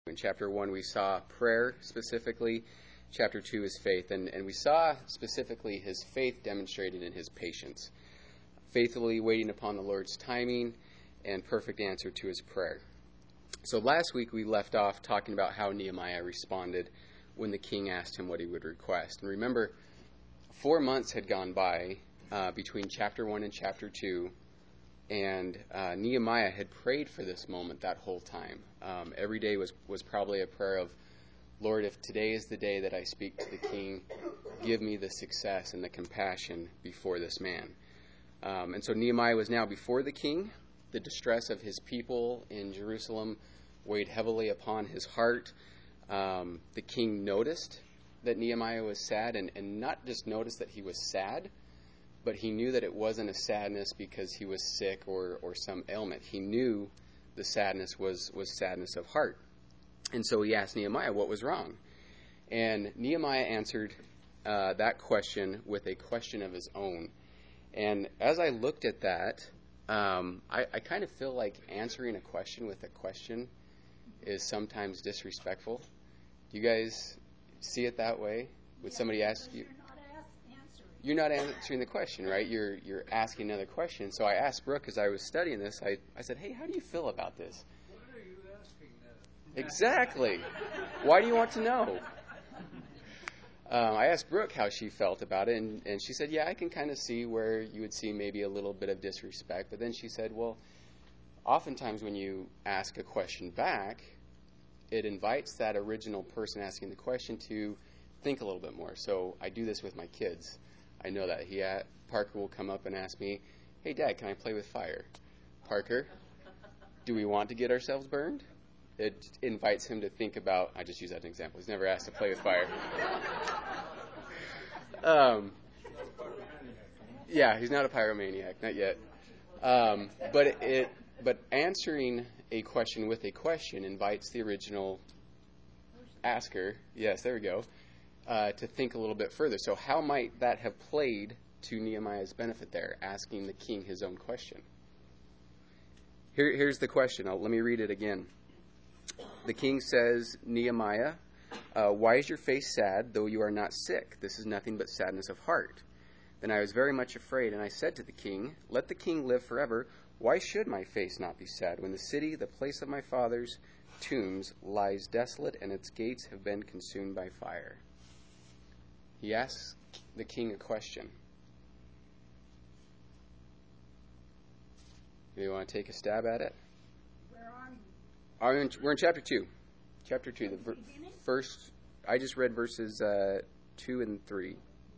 In chapter 1, we saw prayer specifically. Chapter 2 is faith. And we saw specifically his faith demonstrated in his patience, faithfully waiting upon the Lord's timing and perfect answer to his prayer. So last week we left off talking about how Nehemiah responded when the king asked him what he would request. And remember, 4 months had gone by between chapter 1 and chapter 2, and Nehemiah had prayed for this moment that whole time. Every day was probably a prayer of, Lord, if today is the day that I speak to the king, give me the success and the compassion before this man. And so Nehemiah was now before the king. The distress of his people in Jerusalem weighed heavily upon his heart. The king noticed that Nehemiah was sad, and not just noticed that he was sad, but he knew that it wasn't a sadness because he was sick or some ailment. He knew the sadness was sadness of heart. And so he asked Nehemiah what was wrong. And Nehemiah answered that question with a question of his own. And as I looked at that, I kind of feel like answering a question with a question is sometimes disrespectful. Do you guys see it that way? Would somebody ask you? You're not answering the question, right? You're asking another question. So I asked Brooke as I was studying this, I said, hey, how do you feel about this? What are you asking that? Exactly. Why do you want to know? I asked Brooke how she felt about it, and she said, yeah, I can kind of see where you would see maybe a little bit of disrespect. But then she said, well, oftentimes when you ask a question back, it invites that original person asking the question to think a little bit more. So I do this with my kids. I know that. Parker will come up and ask me, hey, Dad, can I play with fire? Parker, do we want to get ourselves burned? It invites him to think about, I just use that as an example. He's never asked to play with fire. Yeah, he's not a pyromaniac, not yet. But answering a question with a question invites the original asker, yes, there we go, to think a little bit further. So how might that have played to Nehemiah's benefit there, asking the king his own question? Here's the question. Let me read it again. The king says, Nehemiah, why is your face sad, though you are not sick? This is nothing but sadness of heart. Then I was very much afraid, and I said to the king, let the king live forever. Why should my face not be sad when the city, the place of my father's tombs, lies desolate and its gates have been consumed by fire? He asks the king a question. Do you want to take a stab at it? Where are you? We're in chapter 2. Chapter 2. First, I just read verses 2 and 3.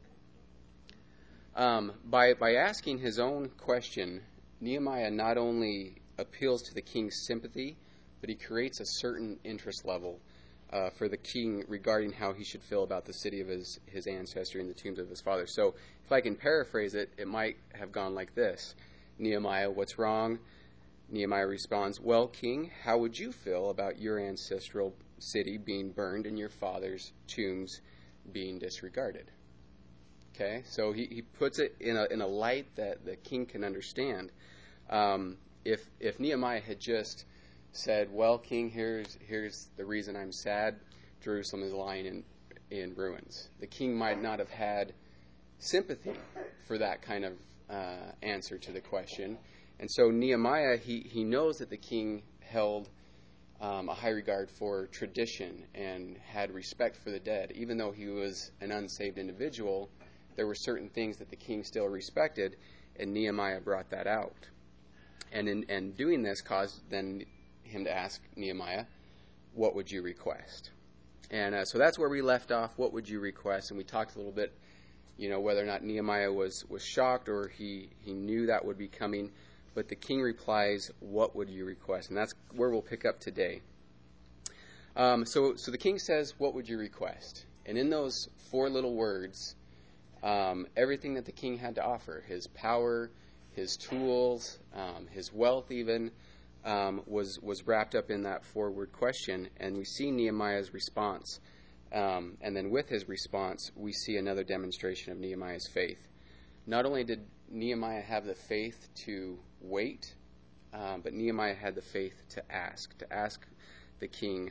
By asking his own question, Nehemiah not only appeals to the king's sympathy, but he creates a certain interest level for the king regarding how he should feel about the city of his ancestry and the tombs of his father. So if I can paraphrase it, it might have gone like this. Nehemiah, what's wrong? Nehemiah responds, well, king, how would you feel about your ancestral city being burned and your father's tombs being disregarded? Okay, so he puts it in a light that the king can understand. If Nehemiah had just said, well, king, here's the reason I'm sad, Jerusalem is lying in ruins, the king might not have had sympathy for that kind of answer to the question. And so Nehemiah, he knows that the king held a high regard for tradition and had respect for the dead. Even though he was an unsaved individual, there were certain things that the king still respected, and Nehemiah brought that out. And doing this caused then him to ask Nehemiah, what would you request? And so that's where we left off. What would you request? And we talked a little bit, whether or not Nehemiah was shocked or he knew that would be coming. But the king replies, what would you request? And that's where we'll pick up today. So the king says, what would you request? And in those 4 little words, everything that the king had to offer, his power, his tools, his wealth even, was wrapped up in that 4-word question. And we see Nehemiah's response. And then with his response, we see another demonstration of Nehemiah's faith. Not only did Nehemiah have the faith to wait, but Nehemiah had the faith to ask the king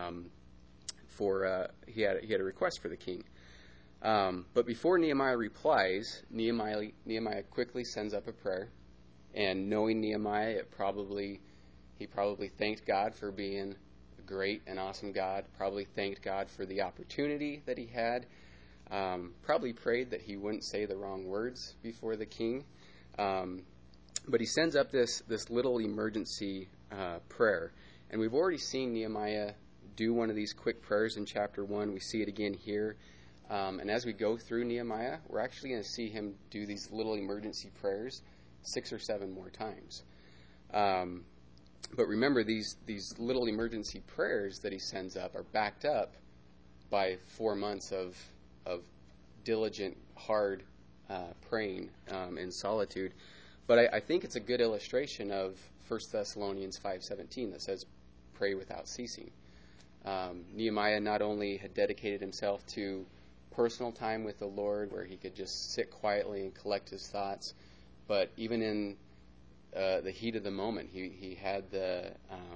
he had a request for the king. But before Nehemiah replies, Nehemiah quickly sends up a prayer. And knowing Nehemiah, he probably thanked God for being a great and awesome God, probably thanked God for the opportunity that he had, probably prayed that he wouldn't say the wrong words before the king. But he sends up this little emergency prayer. And we've already seen Nehemiah do one of these quick prayers in chapter 1. We see it again here. And as we go through Nehemiah, we're actually going to see him do these little emergency prayers 6 or 7 more times. But remember, these little emergency prayers that he sends up are backed up by 4 months of diligent, hard praying in solitude. But I think it's a good illustration of 1 Thessalonians 5:17 that says, pray without ceasing. Nehemiah not only had dedicated himself to personal time with the Lord where he could just sit quietly and collect his thoughts, but even in the heat of the moment, he had the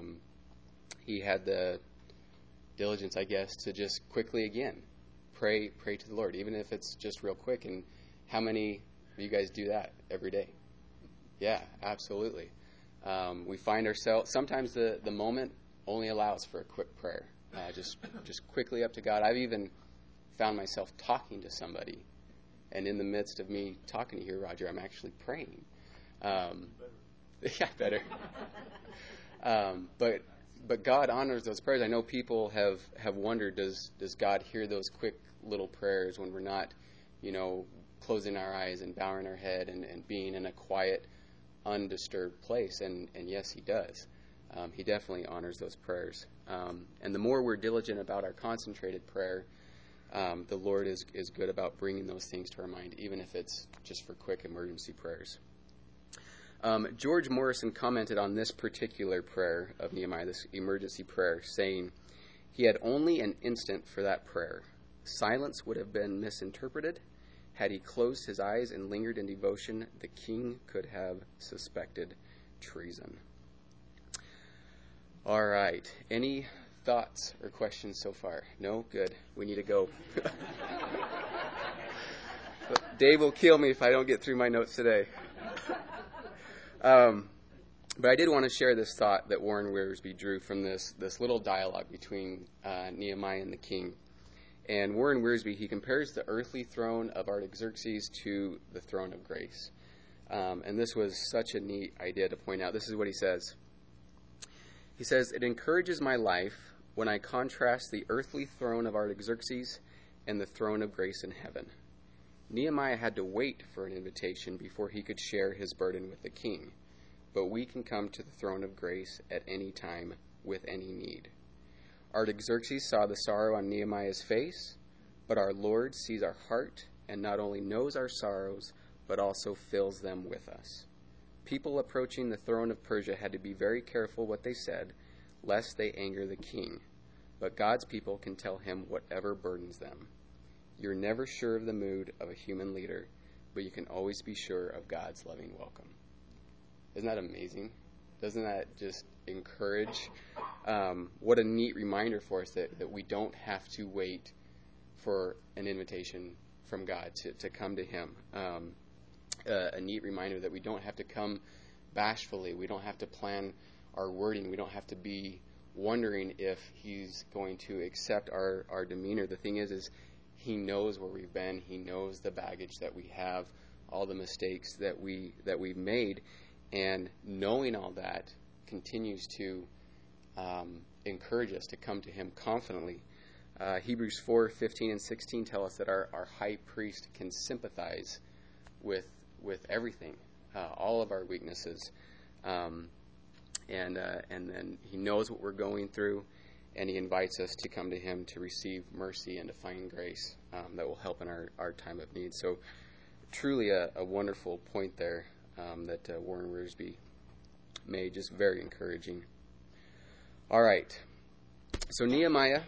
diligence, I guess, to just quickly again pray to the Lord, even if it's just real quick. And how many of you guys do that every day? Yeah, absolutely. We find ourselves sometimes the moment only allows for a quick prayer, just quickly up to God. I've even found myself talking to somebody, and in the midst of me talking to you, Roger, I'm actually praying. Yeah, better. But God honors those prayers. I know people have wondered, does God hear those quick little prayers when we're not, closing our eyes and bowing our head and being in a quiet, undisturbed place? And yes, he does. He definitely honors those prayers. And the more we're diligent about our concentrated prayer, the Lord is good about bringing those things to our mind, even if it's just for quick emergency prayers. George Morrison commented on this particular prayer of Nehemiah, this emergency prayer, saying, he had only an instant for that prayer. Silence would have been misinterpreted. Had he closed his eyes and lingered in devotion, the king could have suspected treason. All right. Any thoughts or questions so far? No? Good. We need to go. Dave will kill me if I don't get through my notes today. But I did want to share this thought that Warren Wiersbe drew from this little dialogue between Nehemiah and the king. And Warren Wiersbe, he compares the earthly throne of Artaxerxes to the throne of grace. And this was such a neat idea to point out. This is what he says. He says, it encourages my life when I contrast the earthly throne of Artaxerxes and the throne of grace in heaven. Nehemiah had to wait for an invitation before he could share his burden with the king. But we can come to the throne of grace at any time with any need. Artaxerxes saw the sorrow on Nehemiah's face, but our Lord sees our heart and not only knows our sorrows, but also fills them with us. People approaching the throne of Persia had to be very careful what they said, lest they anger the king. But God's people can tell him whatever burdens them. You're never sure of the mood of a human leader, but you can always be sure of God's loving welcome. Isn't that amazing? Doesn't that just encourage? What a neat reminder for us that we don't have to wait for an invitation from God to come to him. A neat reminder that we don't have to come bashfully. We don't have to plan our wording. We don't have to be wondering if he's going to accept our demeanor. The thing is he knows where we've been. He knows the baggage that we have, all the mistakes that we've made. And knowing all that continues to encourage us to come to him confidently. Hebrews 4:15 and 16 tell us that our high priest can sympathize with everything, all of our weaknesses. And then he knows what we're going through, and he invites us to come to him to receive mercy and to find grace that will help in our time of need. So truly a wonderful point there that Warren Wiersbe made, just very encouraging. All right. So Nehemiah,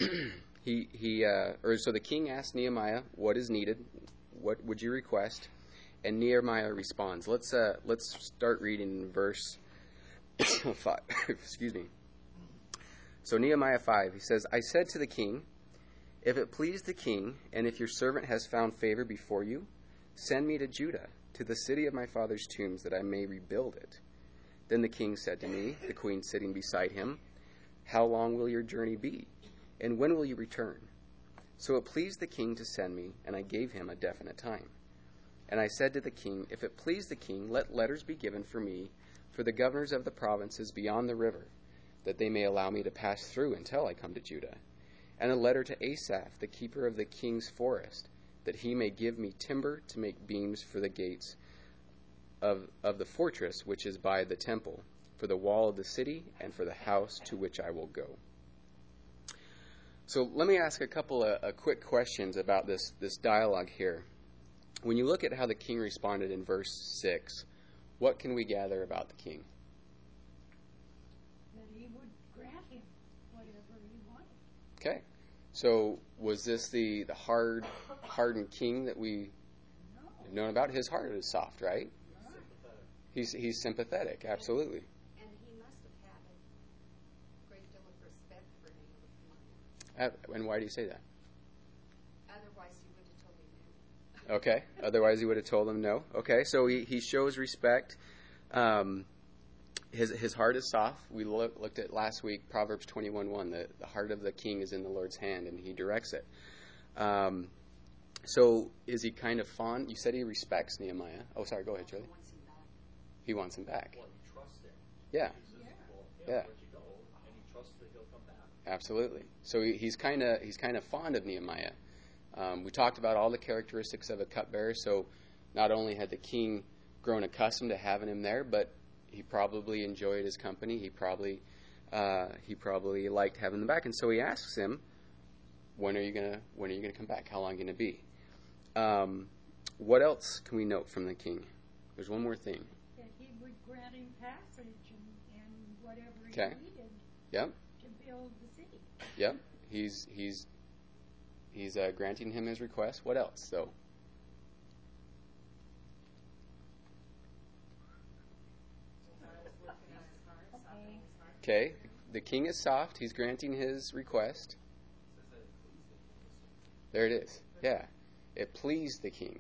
so the king asked Nehemiah, what is needed? What would you request? And Nehemiah responds. Let's start reading in verse 5. Excuse me. So Nehemiah 5, he says, I said to the king, if it please the king, and if your servant has found favor before you, send me to Judah, to the city of my father's tombs, that I may rebuild it. Then the king said to me, the queen sitting beside him, how long will your journey be, and when will you return? So it pleased the king to send me, and I gave him a definite time. And I said to the king, if it please the king, let letters be given for me, for the governors of the provinces beyond the river, that they may allow me to pass through until I come to Judah. And a letter to Asaph, the keeper of the king's forest, that he may give me timber to make beams for the gates of the fortress which is by the temple, for the wall of the city, and for the house to which I will go. So let me ask a couple of quick questions about this dialogue here. When you look at how the king responded in verse 6, what can we gather about the king? That he would grant him whatever he wanted. Okay. So was this the hardened king that we have known about? His heart is soft, right? He's sympathetic, absolutely. And he must have had a great deal of respect for Nehemiah. And why do you say that? Otherwise, he would have told him no. Okay. Otherwise, he would have told him no. Okay. So he shows respect. His heart is soft. We looked at last week, Proverbs 21:1. The heart of the king is in the Lord's hand, and he directs it. So is he kind of fond? You said he respects Nehemiah. Oh, sorry. Go ahead, Julie. He wants him back. Well, he trusts him. Yeah. He says, well, Yeah. I'll let you go, and he trusts that he'll come back. Absolutely. So he's kind of fond of Nehemiah. We talked about all the characteristics of a cupbearer. So not only had the king grown accustomed to having him there, but he probably enjoyed his company. He probably liked having him back. And so he asks him, when are you gonna come back? How long are you gonna be? What else can we note from the king? There's one more thing. That he would grant him passage and whatever he Okay. needed Yep. to build the city. Yep. He's granting him his request. What else, though? Okay. The king is soft. He's granting his request. There it is. Yeah. It pleased the king.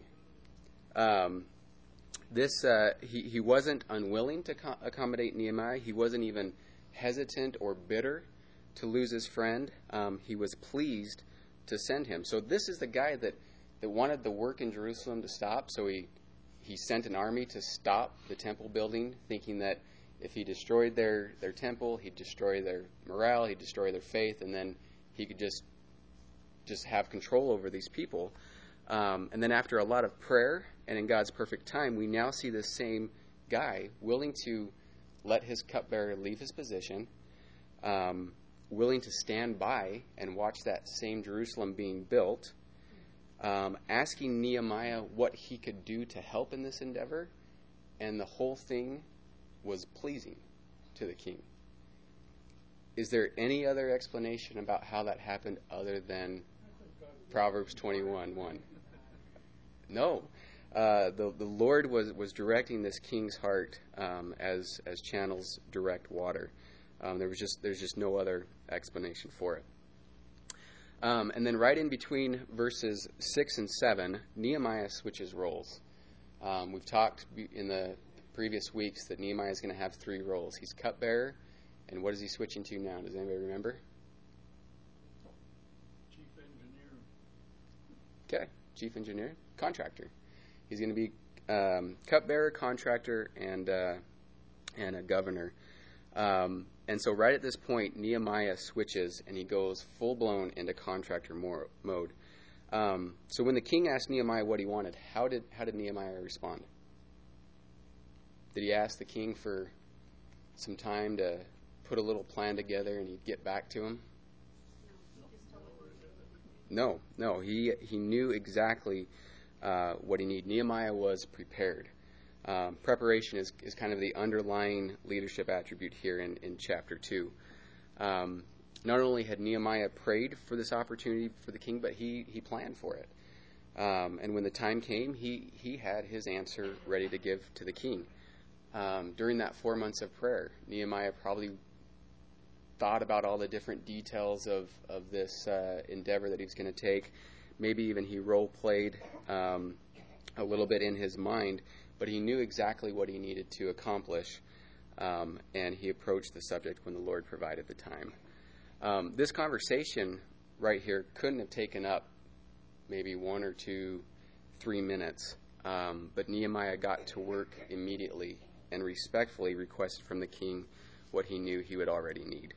He wasn't unwilling to accommodate Nehemiah. He wasn't even hesitant or bitter to lose his friend. He was pleased to send him. So this is the guy that wanted the work in Jerusalem to stop. So he sent an army to stop the temple building, thinking that if he destroyed their temple, he'd destroy their morale, he'd destroy their faith, and then he could just have control over these people. And then after a lot of prayer and in God's perfect time, we now see this same guy willing to let his cupbearer leave his position, willing to stand by and watch that same Jerusalem being built, asking Nehemiah what he could do to help in this endeavor, and the whole thing was pleasing to the king. Is there any other explanation about how that happened other than Proverbs 21:1? No. The Lord was directing this king's heart as channels direct water. There's just no other explanation for it. And then right in between verses 6 and 7, Nehemiah switches roles. We've talked in the previous weeks that Nehemiah is going to have 3 roles. He's cupbearer, and what is he switching to now? Does anybody remember? Chief engineer. Okay, chief engineer, contractor. He's going to be cupbearer, contractor, and a governor. And so right at this point, Nehemiah switches, and he goes full-blown into contractor mode. So when the king asked Nehemiah what he wanted, how did Nehemiah respond? Did he ask the king for some time to put a little plan together and he'd get back to him? No. He knew exactly what he needed. Nehemiah was prepared. Preparation is kind of the underlying leadership attribute here in chapter 2. Not only had Nehemiah prayed for this opportunity for the king, but he planned for it. And when the time came, he had his answer ready to give to the king. During that 4 months of prayer, Nehemiah probably thought about all the different details of this endeavor that he was going to take. Maybe even he role-played a little bit in his mind, but he knew exactly what he needed to accomplish, and he approached the subject when the Lord provided the time. This conversation right here couldn't have taken up maybe 1 or 2, 3 minutes, but Nehemiah got to work immediately and respectfully requested from the king what he knew he would already need.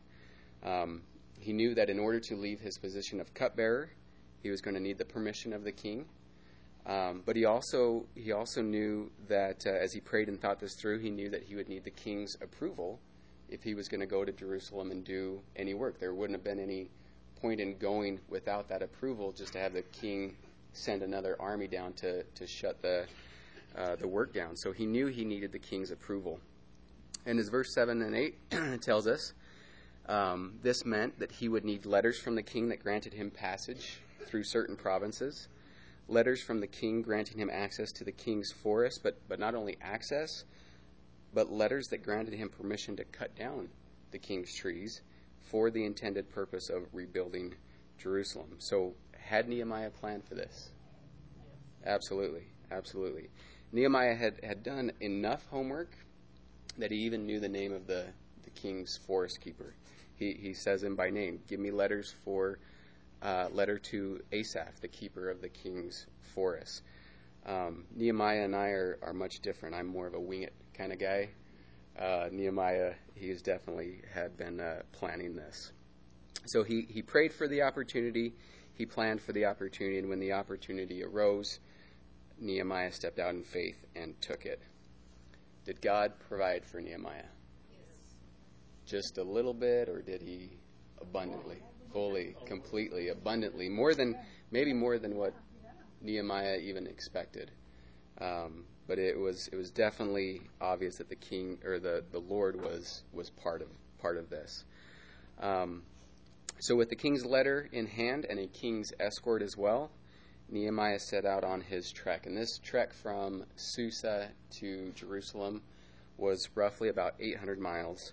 He knew that in order to leave his position of cupbearer, he was going to need the permission of the king. But he also knew that as he prayed and thought this through, he knew that he would need the king's approval if he was going to go to Jerusalem and do any work. There wouldn't have been any point in going without that approval, just to have the king send another army down to shut the work down. So he knew he needed the king's approval. And as verse 7 and 8 tells us, this meant that he would need letters from the king that granted him passage through certain provinces, letters from the king granting him access to the king's forest, but not only access, but letters that granted him permission to cut down the king's trees for the intended purpose of rebuilding Jerusalem. So had Nehemiah planned for this? Absolutely. Nehemiah had done enough homework that he even knew the name of the king's forest keeper. He says him by name. Give me letters for letter to Asaph, the keeper of the king's forest. Nehemiah and I are much different. I'm more of a wing it kind of guy. Nehemiah, he's definitely had been planning this. So he prayed for the opportunity. He planned for the opportunity, and when the opportunity arose, Nehemiah stepped out in faith and took it. Did God provide for Nehemiah? Yes. Just a little bit, or did he abundantly, fully, completely, abundantly, maybe more than what Nehemiah even expected? But it was definitely obvious that the king, or the Lord was part of this. So with the king's letter in hand and a king's escort as well, Nehemiah set out on his trek. And this trek from Susa to Jerusalem was roughly about 800 miles.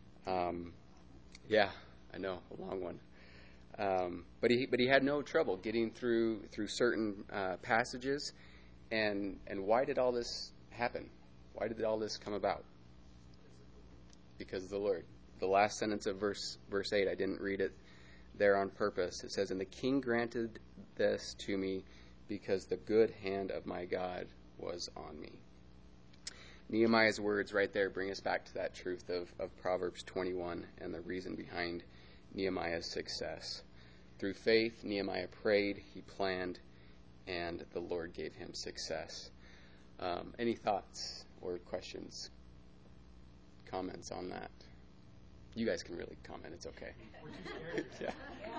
Yeah, I know, a long one. But he had no trouble getting through certain passages. And why did all this happen? Why did all this come about? Because of the Lord. The last sentence of verse 8, I didn't read it there on purpose. It says, "And the king granted this to me because the good hand of my God was on me." Nehemiah's words right there bring us back to that truth of Proverbs 21 and the reason behind Nehemiah's success. Through faith, Nehemiah prayed, he planned, and the Lord gave him success. Any thoughts or questions, comments on that? You guys can really comment. It's okay. Yeah.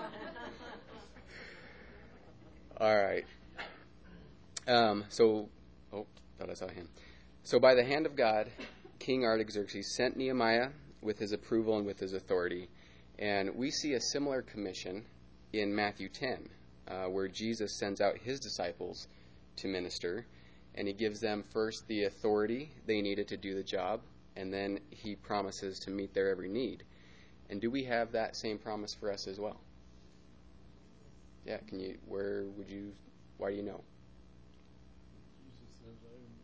All right. Thought I saw him. So by the hand of God, King Artaxerxes sent Nehemiah with his approval and with his authority. And we see a similar commission in Matthew 10, where Jesus sends out his disciples to minister. And he gives them first the authority they needed to do the job, and then he promises to meet their every need. And do we have that same promise for us as well? Yeah, why do you know? Jesus says,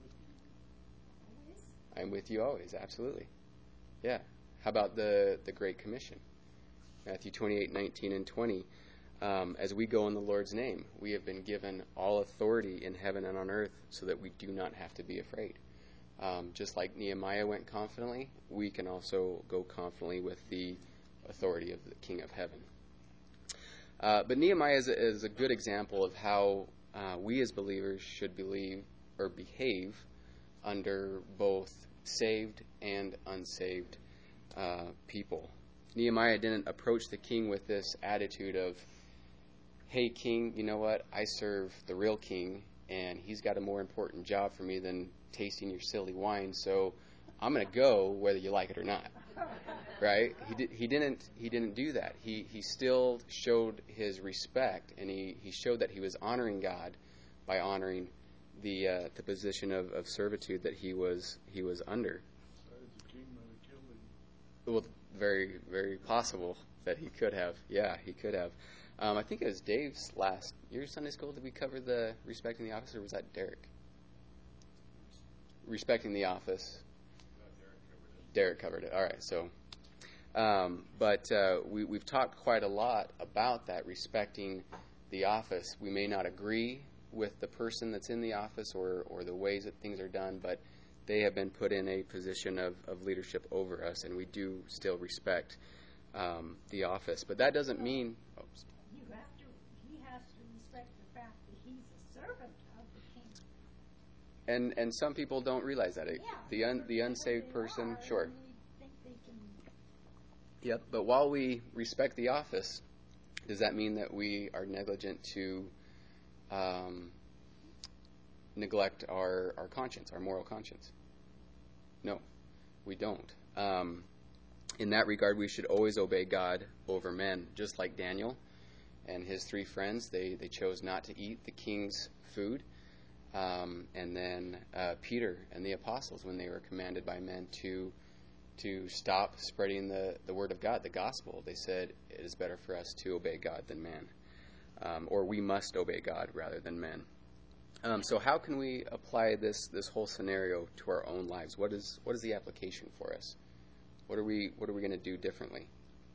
Always. I am with you. I'm with you always, absolutely. Yeah. How about the Great Commission? Matthew 28:19 and 20. As we go in the Lord's name, we have been given all authority in heaven and on earth so that we do not have to be afraid. Just like Nehemiah went confidently, we can also go confidently with the authority of the King of Heaven. But Nehemiah is a good example of how we as believers should believe or behave under both saved and unsaved people. Nehemiah didn't approach the king with this attitude of, "Hey, king, you know what? I serve the real king, and he's got a more important job for me than tasting your silly wine, so I'm going to go whether you like it or not." Right? He didn't do that. He still showed his respect, and he showed that he was honoring God by honoring the position of servitude that he was under. Besides, the king might have killed him. Well, very, very possible that he could have. Yeah, he could have. I think it was Dave's last year of Sunday school. Did we cover the respecting the office, or was that Derek? Respecting the office. Derek covered it. All right. So, we've talked quite a lot about that, respecting the office. We may not agree with the person that's in the office or the ways that things are done, but they have been put in a position of leadership over us, and we do still respect the office. But that doesn't mean... Oops. He has to respect the fact that he's a servant of the king. And some people don't realize that. The unsaved person, sure. And they think they can. Yep, but while we respect the office, does that mean that we are negligent to neglect our conscience, our moral conscience? No, we don't. In that regard, we should always obey God over men, just like Daniel and his 3 friends. They chose not to eat the king's food. And then Peter and the apostles, when they were commanded by men to stop spreading the word of God, the gospel, they said it is better for us to obey God than man. Or we must obey God rather than men. So how can we apply this whole scenario to our own lives? What is the application for us? What are we going to do differently?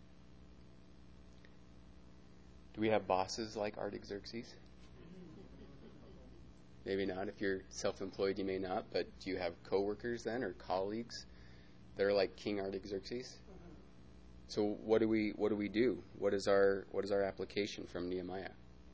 Do we have bosses like Artaxerxes? Maybe not. If you're self-employed, you may not. But do you have coworkers then, or colleagues that are like King Artaxerxes? So what do we do? What is our application from Nehemiah?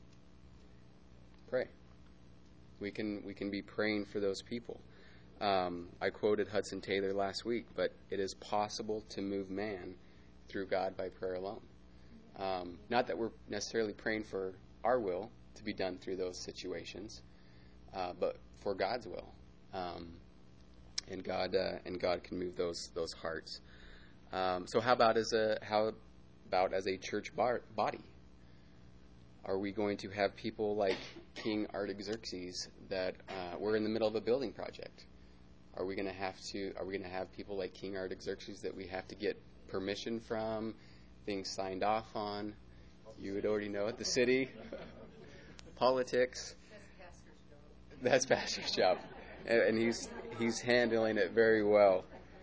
Pray. We can be praying for those people. I quoted Hudson Taylor last week, but it is possible to move man through God by prayer alone. Not that we're necessarily praying for our will to be done through those situations, but for God's will, and God can move those hearts. So how about as a church body? Are we going to have people like King Artaxerxes that we're in the middle of a building project? Are we going to have people like King Artaxerxes that we have to get permission from, things signed off on? You would already know it. The city, politics. That's pastor's job, and he's handling it very well.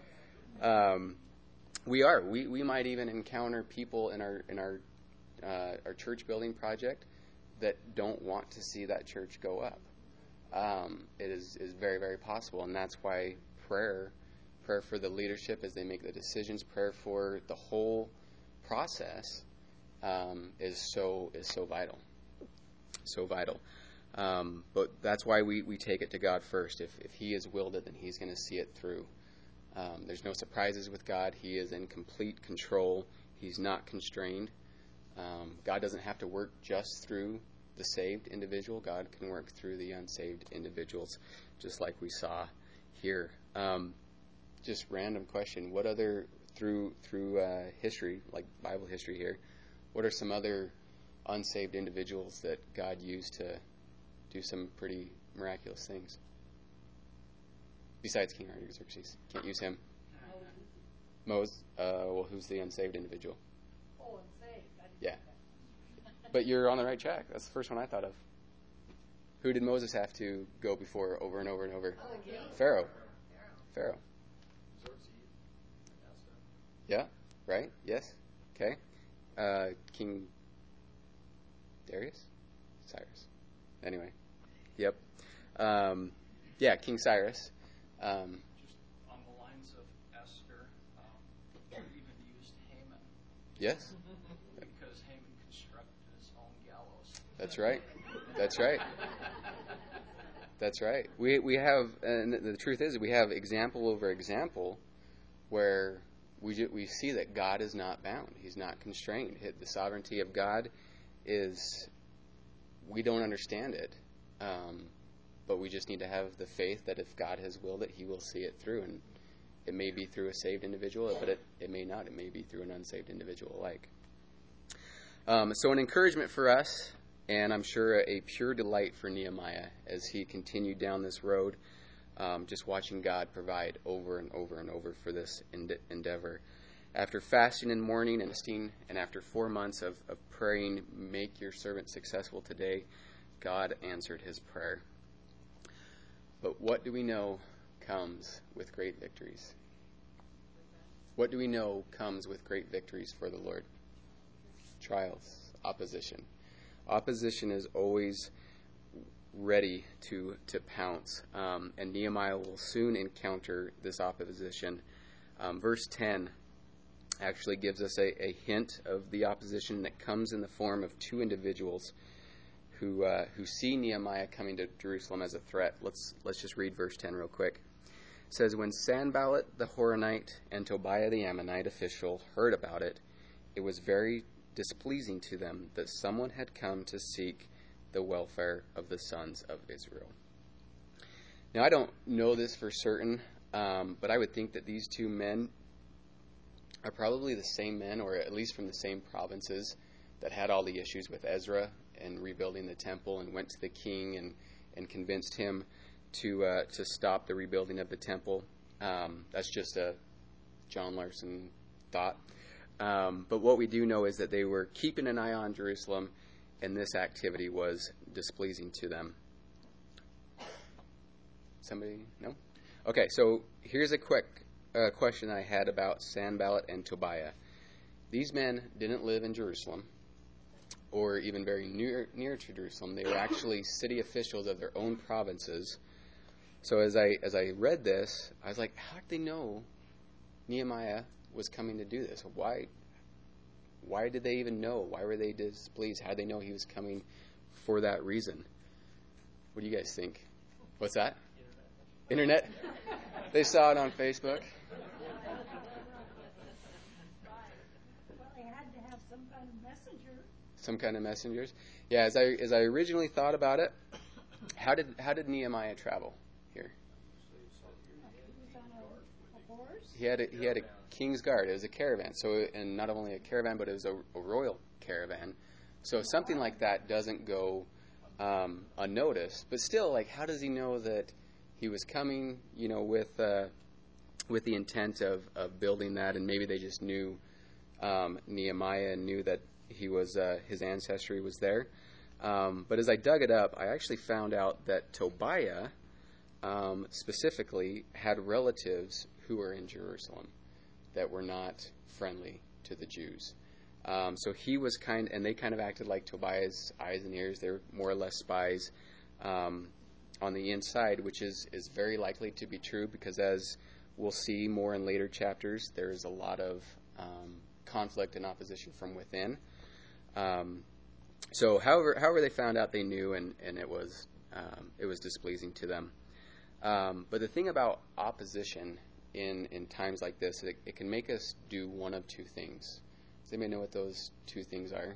We might even encounter people in our church building project that don't want to see that church go up. It is very, very possible, and that's why prayer for the leadership as they make the decisions, prayer for the whole process is so vital, so vital. But that's why we take it to God first. If He has willed it, then He's going to see it through. There's no surprises with God. He is in complete control. He's not constrained. God doesn't have to work just through the saved individual. God can work through the unsaved individuals, just like we saw here. Just random question: what other through history, like Bible history here, what are some other unsaved individuals that God used to do some pretty miraculous things? Besides King Artaxerxes, can't use him. Moses. Well, who's the unsaved individual? Oh, and saved. Yeah. But you're on the right track. That's the first one I thought of. Who did Moses have to go before over and over and over? Pharaoh. Yeah, right? Yes. Okay. King Darius? Cyrus. Anyway. Yep. Yeah, King Cyrus. Just on the lines of Esther, they even used Haman. Yes. Because Haman constructed his own gallows. That's right. That's right. We have, and the truth is, we have example over example where we see that God is not bound. He's not constrained. The sovereignty of God is, we don't understand it, but we just need to have the faith that if God has willed it, He will see it through. And it may be through a saved individual, but it may not. It may be through an unsaved individual alike. So an encouragement for us, and I'm sure a pure delight for Nehemiah as he continued down this road, just watching God provide over and over and over for this endeavor. After fasting and mourning and after 4 months of praying, make your servant successful today, God answered his prayer. But what do we know comes with great victories? What do we know comes with great victories for the Lord? Trials, opposition. Opposition is always ready to pounce, and Nehemiah will soon encounter this opposition. Verse 10 actually gives us a hint of the opposition that comes in the form of two individuals who see Nehemiah coming to Jerusalem as a threat. Let's just read verse 10 real quick. It says, when Sanballat the Horonite and Tobiah the Ammonite official heard about it, it was very displeasing to them that someone had come to seek the welfare of the sons of Israel. Now, I don't know this for certain, but I would think that these two men are probably the same men, or at least from the same provinces, that had all the issues with Ezra and rebuilding the temple, and went to the king and convinced him to stop the rebuilding of the temple. That's just a John Larson thought. But what we do know is that they were keeping an eye on Jerusalem, and this activity was displeasing to them. Somebody? No? Okay, so here's a quick question I had about Sanballat and Tobiah. These men didn't live in Jerusalem, or even very near to Jerusalem. They were actually city officials of their own provinces. So as I read this, I was like, how did they know Nehemiah was coming to do this? Why did they even know? Why were they displeased? How did they know he was coming for that reason? What do you guys think? What's that? Internet? They saw it on Facebook. Well, they had to have some kind of messenger. Some kind of messengers. Yeah, as I originally thought about it, how did Nehemiah travel here? He was on a horse. He had a king's guard. It was a caravan. So, and not only a caravan, but it was a royal caravan. So something like that doesn't go unnoticed. But still, like, how does he know that he was coming? You know, with the intent of building that, and maybe they just knew Nehemiah and knew that he was his ancestry was there. But as I dug it up, I actually found out that Tobiah specifically had relatives who were in Jerusalem that were not friendly to the Jews. So he was and they kind of acted like Tobiah's eyes and ears. They were more or less spies on the inside, which is very likely to be true, because as we'll see more in later chapters, there's a lot of conflict and opposition from within. So however they found out, they knew, and it was displeasing to them. But the thing about opposition in times like this, it can make us do one of two things. Does anybody know what those two things are?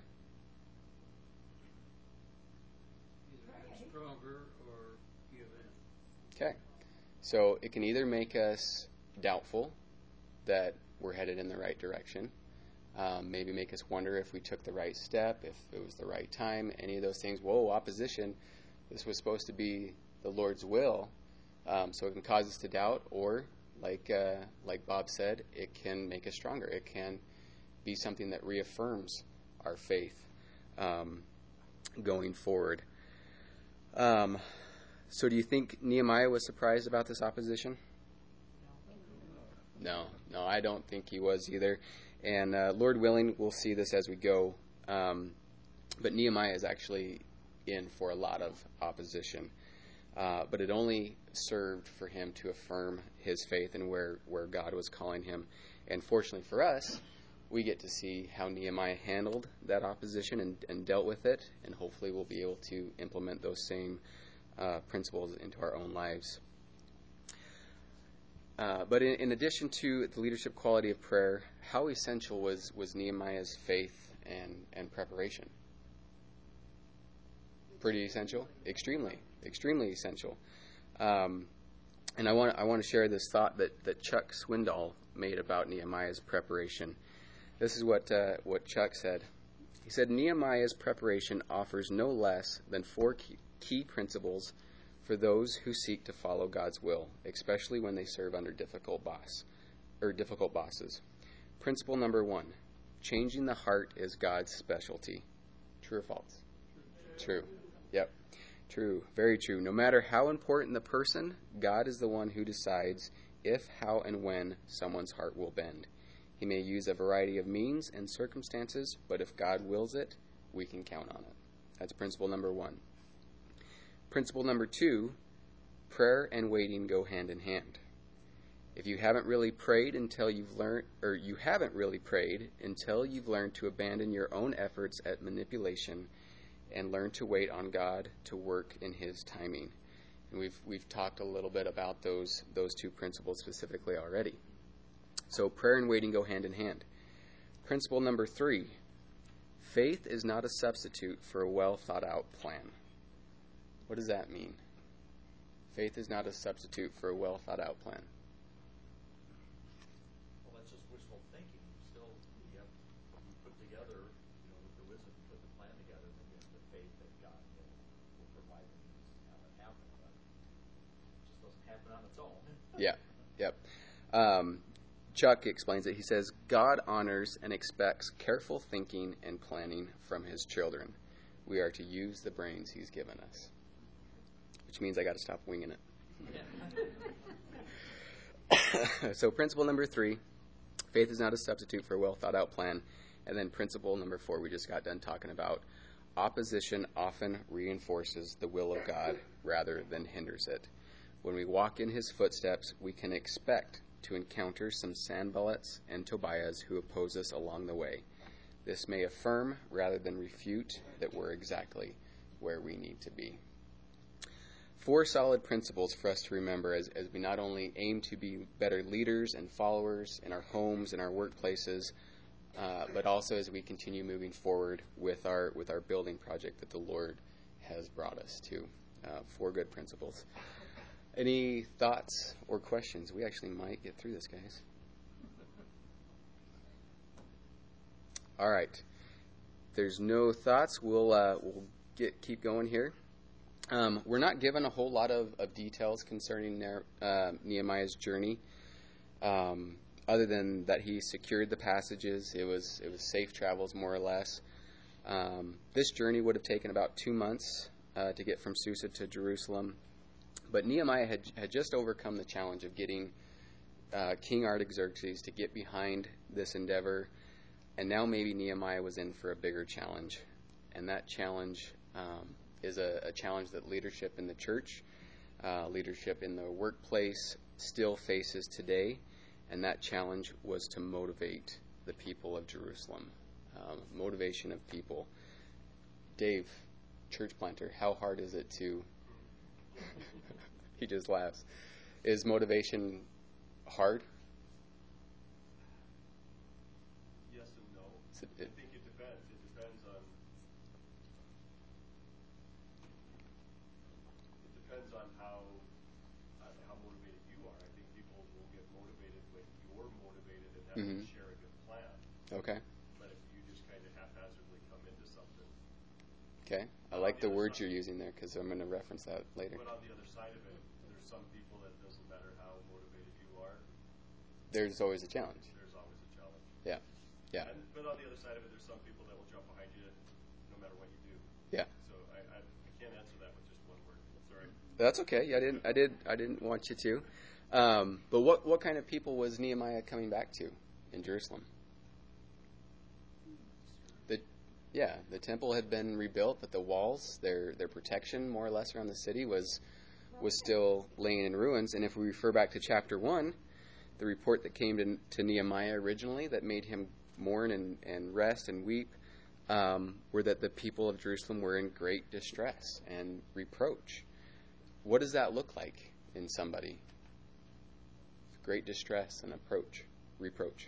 Either get stronger or give in. Okay. So it can either make us doubtful that we're headed in the right direction, maybe make us wonder if we took the right step, if it was the right time, any of those things. Whoa, opposition. This was supposed to be the Lord's will. So it can cause us to doubt, or like Bob said, it can make us stronger. It can be something that reaffirms our faith going forward. So do you think Nehemiah was surprised about this opposition? No, I don't think he was either. And Lord willing, we'll see this as we go. But Nehemiah is actually in for a lot of opposition. But it only served for him to affirm his faith and where God was calling him. And fortunately for us, we get to see how Nehemiah handled that opposition and dealt with it. And hopefully we'll be able to implement those same principles into our own lives. But in addition to the leadership quality of prayer, how essential was Nehemiah's faith and preparation? Pretty essential? Extremely essential. And I want to share this thought that Chuck Swindoll made about Nehemiah's preparation. This is what Chuck said. He said, Nehemiah's preparation offers no less than 4 key principles for those who seek to follow God's will, especially when they serve under difficult bosses. Principle number 1, changing the heart is God's specialty. True or false? True. Yep. True. Very true. No matter how important the person, God is the one who decides if, how, and when someone's heart will bend. He may use a variety of means and circumstances, but if God wills it, we can count on it. That's principle number 1. Principle number 2, prayer and waiting go hand in hand. If you haven't really prayed until you've learned, or you haven't really prayed until you've learned to abandon your own efforts at manipulation and learn to wait on God to work in His timing. And we've talked a little bit about those two principles specifically already. So prayer and waiting go hand in hand. Principle number 3, faith is not a substitute for a well thought out plan. What does that mean? Faith is not a substitute for a well thought out plan. Well, that's just wishful thinking. Still, you put together, with the wisdom, you put the plan together, then you have the faith that God will provide the means to have it happen. But it just doesn't happen on its own. Yeah, yep. Chuck explains it. He says, God honors and expects careful thinking and planning from His children. We are to use the brains He's given us. Which means I got to stop winging it. So principle number 3, faith is not a substitute for a well thought out plan. And then principle number 4, we just got done talking about, opposition often reinforces the will of God rather than hinders it. When we walk in His footsteps, we can expect to encounter some Sanballats and Tobiahs who oppose us along the way. This may affirm rather than refute that we're exactly where we need to be. 4 solid principles for us to remember as we not only aim to be better leaders and followers in our homes and our workplaces, but also as we continue moving forward with our building project that the Lord has brought us to. 4 good principles. Any thoughts or questions? We actually might get through this, guys. All right. If there's no thoughts, we'll keep going here. We're not given a whole lot of details concerning Nehemiah's journey, other than that he secured the passages. It was safe travels, more or less. This journey would have taken about 2 months to get from Susa to Jerusalem. But Nehemiah had just overcome the challenge of getting King Artaxerxes to get behind this endeavor, and now maybe Nehemiah was in for a bigger challenge. And that challenge is a challenge that leadership in the church, leadership in the workplace still faces today, and that challenge was to motivate the people of Jerusalem. Motivation of people. Dave, church planter, how hard is it to... He just laughs. Is motivation hard? Yes and no. I think it depends. It depends on how motivated you are. I think people will get motivated when you're motivated and have to share a good plan. Okay. But if you just kind of haphazardly come into something. Okay. I like the words you're using there because I'm going to reference that later. But on the other side of it, there's some people that doesn't matter how motivated you are. There's always a challenge. There's always a challenge. Yeah. Yeah. But on the other side of it, there's some people that will jump behind you no matter what you do. Yeah. So I can't answer that with just one word. Sorry. That's okay. I didn't want you to. But what kind of people was Nehemiah coming back to in Jerusalem? The temple had been rebuilt, but the walls, their protection more or less around the city was still laying in ruins. And if we refer back to chapter 1, the report that came to Nehemiah originally that made him mourn and rest and weep were that the people of Jerusalem were in great distress and reproach. What does that look like in somebody? Great distress and reproach.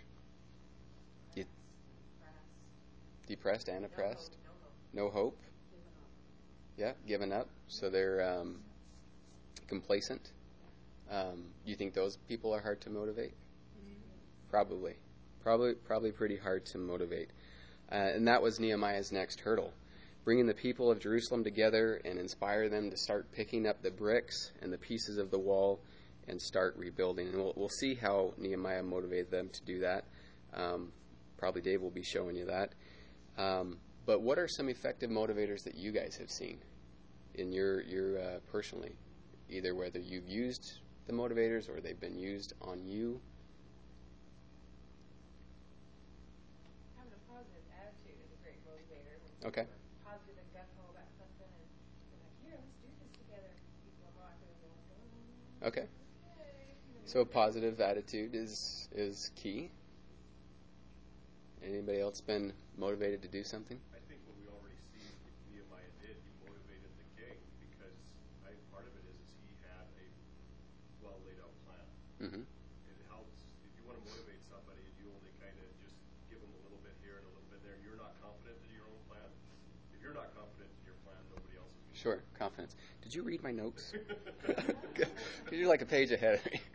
Depressed and oppressed. No hope. Yeah, given up. So they're complacent. You think those people are hard to motivate? Probably pretty hard to motivate. And that was Nehemiah's next hurdle. Bringing the people of Jerusalem together and inspire them to start picking up the bricks and the pieces of the wall and start rebuilding. And we'll see how Nehemiah motivated them to do that Probably Dave will be showing you that. But what are some effective motivators that you guys have seen in your personally, either whether you've used the motivators or they've been used on you? Having a positive attitude is a great motivator. Okay. Positive and gung-ho about something, and you're like, here, let's do this together. People are rocking and going, Okay. okay. So a positive attitude is key. Anybody else been motivated to do something? I think what we already see Nehemiah did, he motivated the king because part of it is he had a well laid out plan. Mm-hmm. It helps if you want to motivate somebody and you only kind of just give them a little bit here and a little bit there. You're not confident in your own plan. If you're not confident in your plan, nobody else is. Sure, confidence. Did you read my notes? You're like a page ahead of me.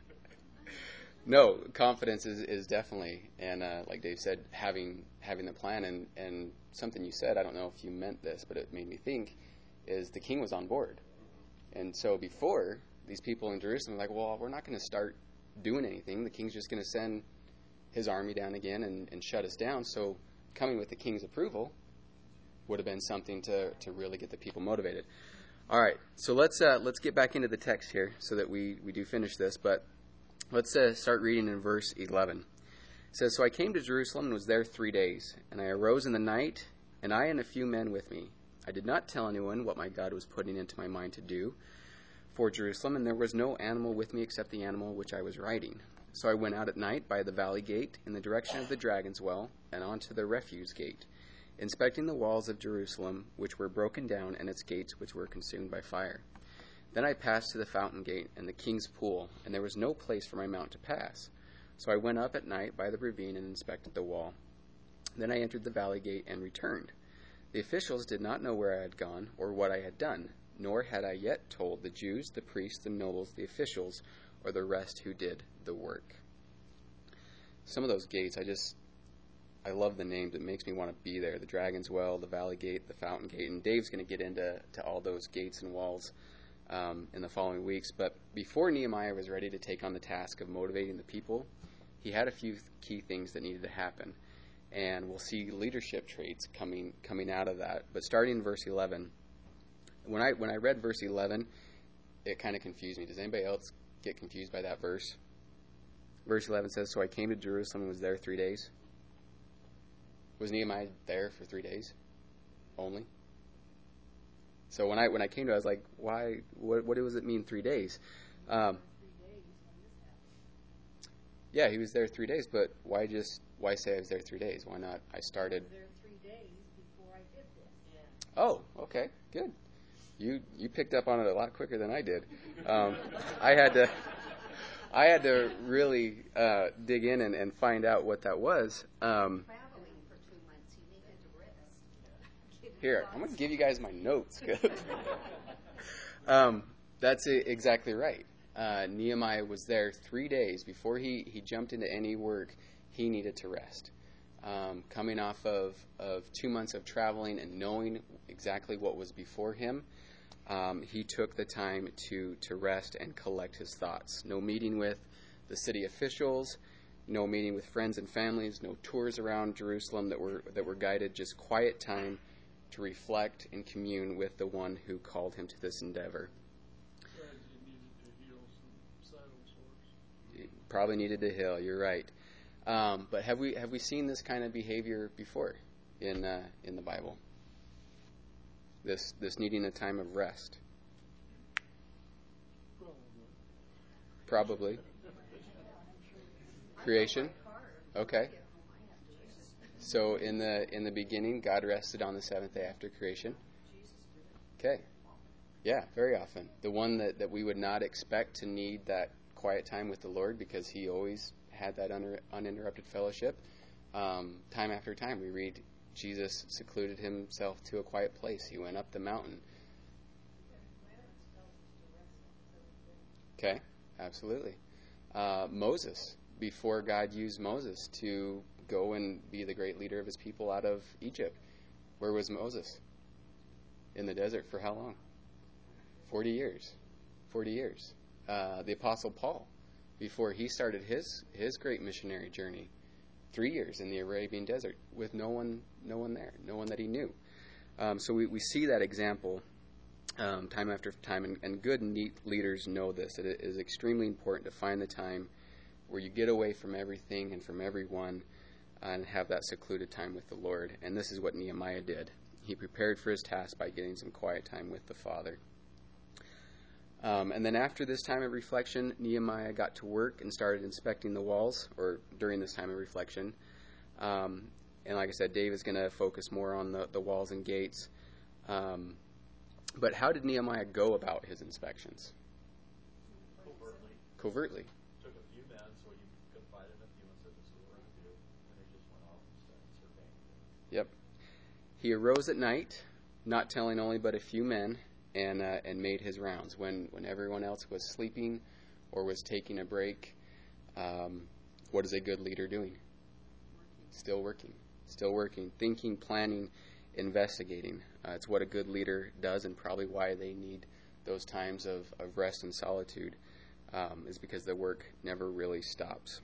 No, confidence is definitely, and like Dave said, having the plan, and something you said, I don't know if you meant this, but it made me think, is the king was on board. And so before, these people in Jerusalem were like, well, we're not going to start doing anything. The king's just going to send his army down again and shut us down. So coming with the king's approval would have been something to really get the people motivated. All right, so let's get back into the text here so that we do finish this, but let's start reading in verse 11. It says, So I came to Jerusalem and was there 3 days, and I arose in the night, and I and a few men with me. I did not tell anyone what my God was putting into my mind to do for Jerusalem, and there was no animal with me except the animal which I was riding. So I went out at night by the valley gate in the direction of the Dragon's Well, and on to the refuse gate, inspecting the walls of Jerusalem, which were broken down, and its gates, which were consumed by fire. Then I passed to the fountain gate and the king's pool, and there was no place for my mount to pass. So I went up at night by the ravine and inspected the wall. Then I entered the valley gate and returned. The officials did not know where I had gone or what I had done, nor had I yet told the Jews, the priests, the nobles, the officials, or the rest who did the work. Some of those gates, I love the names. It makes me want to be there. The Dragon's Well, the Valley Gate, the Fountain Gate. And Dave's going to get into all those gates and walls in the following weeks. But before Nehemiah was ready to take on the task of motivating the people, he had a few key things that needed to happen. And we'll see leadership traits coming out of that. But starting in verse 11, when I read verse 11, it kind of confused me. Does anybody else get confused by that verse? Verse 11 says, So I came to Jerusalem and was there 3 days. Was Nehemiah there for 3 days only? So when I came to it, I was like, why? What does it mean 3 days? Yeah, he was there 3 days, but why say I was there 3 days? Why not I started? I was there 3 days before I did this. Yeah. Oh, okay, good. You picked up on it a lot quicker than I did. I had to really dig in and find out what that was. Traveling for 2 months, you needed to rest. Here, I'm going to give you guys my notes. That's exactly right. Nehemiah was there 3 days. Before he jumped into any work, he needed to rest. Coming off of 2 months of traveling and knowing exactly what was before him, he took the time to rest and collect his thoughts. No meeting with the city officials, no meeting with friends and families, no tours around Jerusalem that were guided, just quiet time to reflect and commune with the one who called him to this endeavor. Probably needed to heal. You're right. But have we seen this kind of behavior before in the Bible? This needing a time of rest. Probably. Creation. Okay. So in the beginning, God rested on the seventh day after creation. Okay. Yeah, very often. The one that we would not expect to need that quiet time with the Lord because he always had that uninterrupted fellowship. Time after time, we read Jesus secluded himself to a quiet place. He went up the mountain. Okay, absolutely. Moses, before God used Moses to go and be the great leader of his people out of Egypt, where was Moses? In the desert for how long? 40 years. 40 years. The Apostle Paul, before he started his great missionary journey, 3 years in the Arabian desert with no one there, no one that he knew. So we see that example time after time, and good and neat leaders know this, that it is extremely important to find the time where you get away from everything and from everyone and have that secluded time with the Lord. And this is what Nehemiah did. He prepared for his task by getting some quiet time with the Father. And then after this time of reflection, Nehemiah got to work and started inspecting the walls, or during this time of reflection. And like I said, Dave is going to focus more on the walls and gates. But how did Nehemiah go about his inspections? Covertly. Took a few men, so he confided in a few and said, this is what we're going to do. And they just went off and started surveying. Yep. He arose at night, not telling only but a few men, and made his rounds. When everyone else was sleeping or was taking a break, what is a good leader doing? Still working, thinking, planning, investigating. It's what a good leader does, and probably why they need those times of rest and solitude, is because the work never really stops.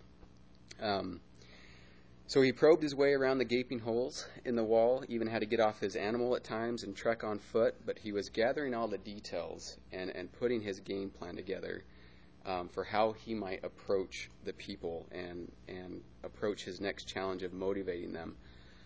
So he probed his way around the gaping holes in the wall, even had to get off his animal at times and trek on foot, but he was gathering all the details and putting his game plan together for how he might approach the people and approach his next challenge of motivating them.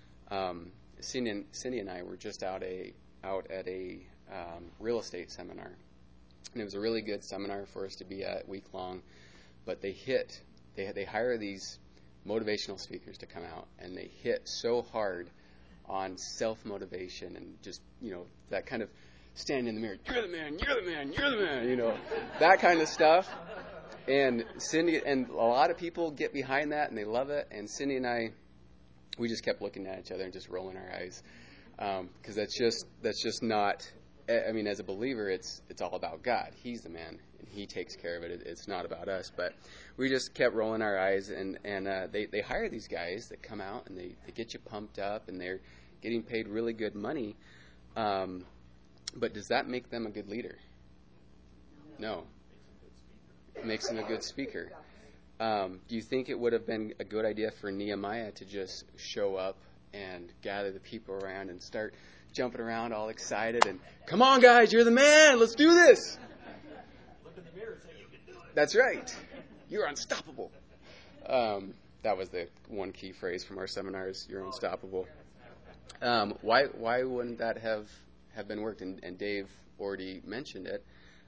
Cindy and I were just out at a real estate seminar, and it was a really good seminar for us to be at, week long. But they hire these motivational speakers to come out, and they hit so hard on self-motivation and just, that kind of stand in the mirror, you're the man, you're the man, you're the man, that kind of stuff. And Cindy and a lot of people get behind that, and they love it. And Cindy and I, we just kept looking at each other and just rolling our eyes, because that's just not. I mean, as a believer, it's all about God. He's the man, and He takes care of it. It's not about us. But we just kept rolling our eyes, and they hire these guys that come out, and they get you pumped up, and they're getting paid really good money. But does that make them a good leader? No. It makes them a good speaker. Do you think it would have been a good idea for Nehemiah to just show up and gather the people around and start jumping around all excited and, come on guys, you're the man, let's do this? Look in the mirror and say, you can do it. That's right. You're unstoppable. That was the one key phrase from our seminars, you're unstoppable. Why wouldn't that have been worked? And Dave already mentioned it.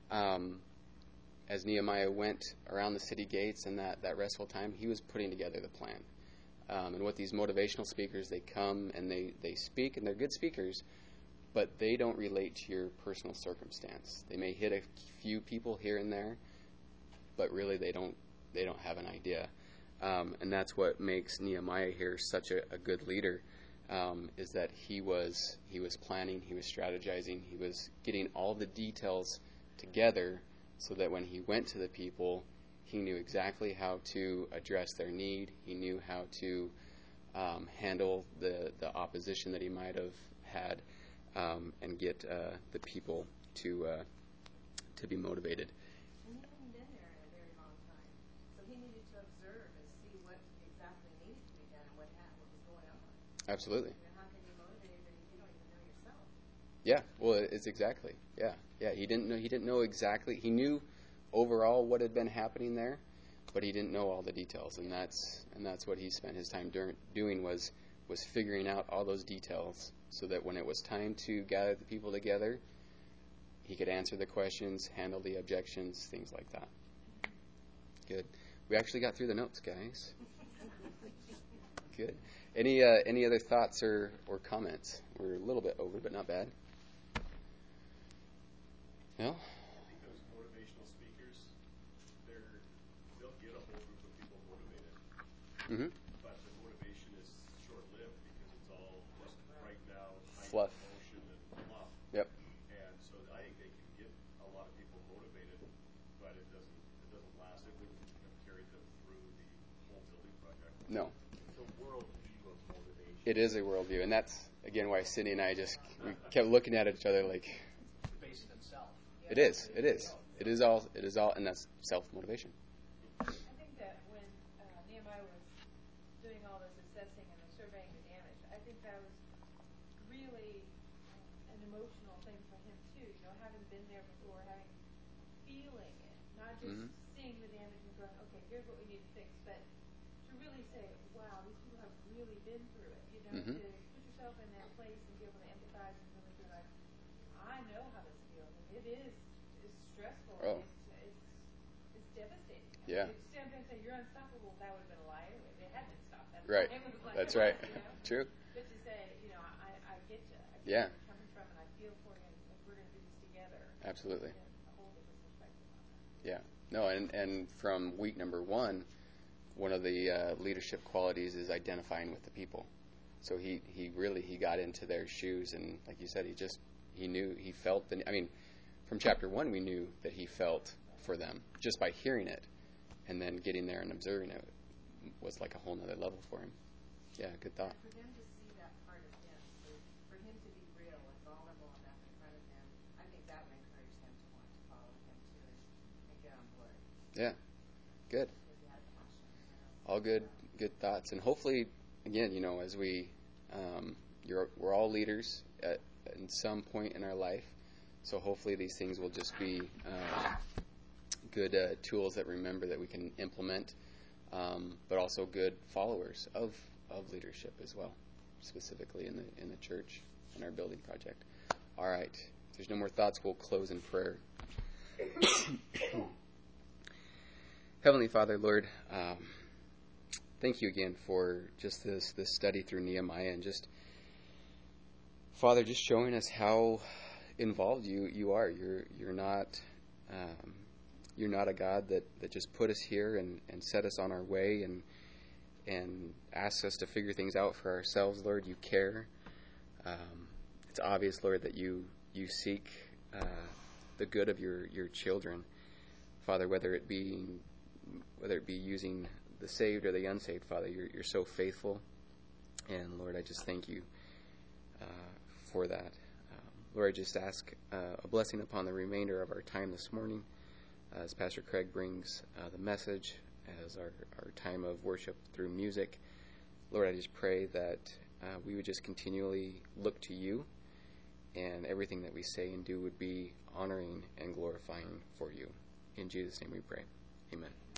As Nehemiah went around the city gates and that restful time, he was putting together the plan. And with these motivational speakers, they come and they speak, and they're good speakers, but they don't relate to your personal circumstance. They may hit a few people here and there, but really they don't have an idea. And that's what makes Nehemiah here such a good leader, is that he was planning, he was strategizing, he was getting all the details together so that when he went to the people, he knew exactly how to address their need. He knew how to handle the opposition that he might have had, and get the people to be motivated. And he hadn't been there in a very long time, so he needed to observe and see what exactly needed to be done and what was going on. Absolutely. How can you motivate if you don't even know yourself? Yeah. Well, it's exactly. Yeah. He didn't know exactly. He knew overall what had been happening there, but he didn't know all the details, and that's what he spent his time doing was figuring out all those details, so that when it was time to gather the people together, he could answer the questions, handle the objections, things like that. Good. We actually got through the notes, guys. Good. Any other thoughts or comments? We're a little bit over, but not bad. No? I think those motivational speakers, they'll get a whole group of people motivated. Mm-hmm. But the motivation is short-lived because it's all just right now, Fluff. Emotion and fluff. Yep. And so I think they can get a lot of people motivated, but it doesn't last. It wouldn't have carried them through the whole building project. No. It's a worldview of motivation. It is a worldview, and that's again why Cindy and I we kept looking at each other like. Based in self. It is all, and that's self-motivation. I think that when Nehemiah was doing all this him too, having been there before, feeling it, not just seeing the damage and going, okay, here's what we need to fix, but to really say, wow, these people have really been through it, to put yourself in that place and be able to empathize and really be like, I know how this feels, and it's stressful, Oh. it's devastating. Yeah. If you stand up and say you're unstoppable, that would have been a lie anyway. They had been stopped. Right. That's right. True. But to say, I get you. I get Yeah. where you're coming from, and I feel for you, and we're going to do this together. Absolutely. A whole different perspective on that. Yeah. No, and from week number 1, one of the leadership qualities is identifying with the people. So he got into their shoes, and like you said, he felt from chapter 1 we knew that he felt for them just by hearing it, and then getting there and observing it was like a whole nother level for him. Yeah, good thought. And for them to see that part of him, for him to be real and vulnerable enough in front of them, I think that would encourage them to want to follow him too and get on board. Yeah, good. Because he had passion. All good thoughts, and hopefully, again, as we, we're all leaders at some point in our life, so hopefully these things will just be good tools that remember that we can implement, but also good followers of leadership as well, specifically in the church and our building project. All right, if there's no more thoughts, we'll close in prayer. Heavenly Father, Lord, thank you again for just this study through Nehemiah, and just, Father, just showing us how involved you are. You're not a God that just put us here and set us on our way and asks us to figure things out for ourselves. Lord, you care. It's obvious, Lord, that you seek the good of your children, Father, whether it be using the saved or the unsaved. Father, you're so faithful, and Lord, I just thank you for that. Lord, I just ask a blessing upon the remainder of our time this morning as Pastor Craig brings the message, as our time of worship through music. Lord, I just pray that we would just continually look to you, and everything that we say and do would be honoring and glorifying for you. In Jesus' name we pray. Amen.